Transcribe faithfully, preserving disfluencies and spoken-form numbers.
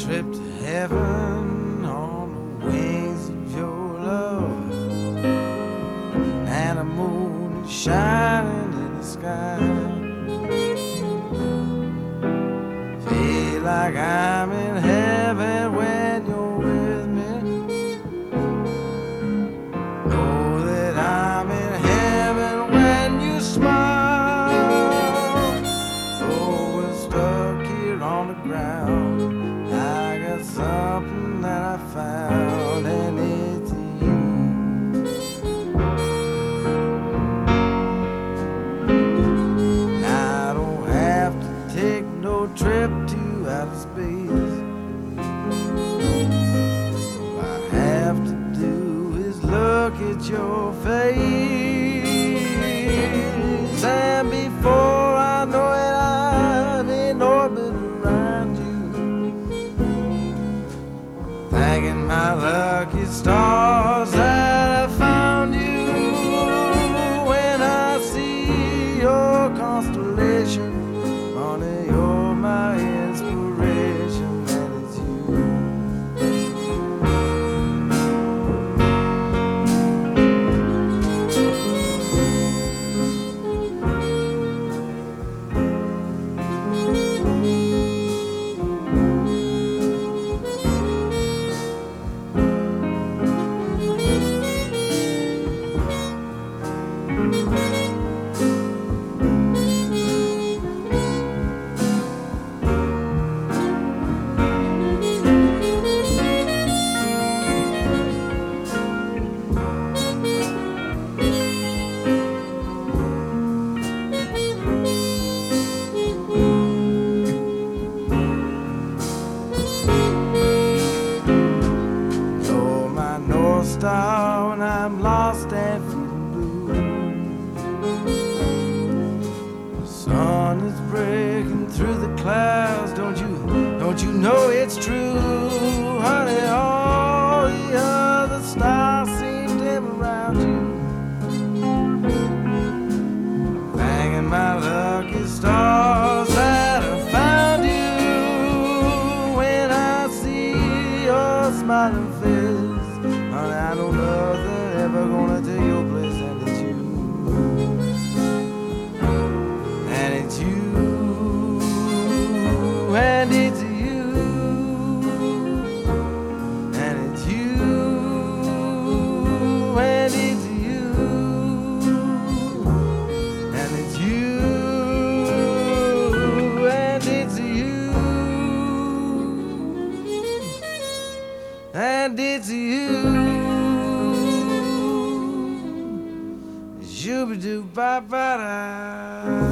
trip to heaven on the wings of your love, and the moon is shining in the sky. Feel like I'm in heaven when you're with me. Know that I'm in heaven when you smile. Though we're stuck here on the ground, I got something that I found, and it's you. I don't have to take no trip to outer space. All I have to do is look at your face, and before I know it, I'm in orbit around you, thanking my lucky stars that I found you. When I see your constellation, honey, you're my inspiration, and it's you. You're my North Star when I'm lost and feeling blue. The sun is breaking through the clouds. Don't you, don't you know it's true, honey? All the other stars seem dim around you, thanking my lucky stars that I found you. When I see your smiling face, honey, I know nothing ever gonna take your place, and it's you, and it's you, and it's you, and it's you, and it's you, and it's you, and it's you, and it's you. Shoo-ba-doo-ba-ba-da.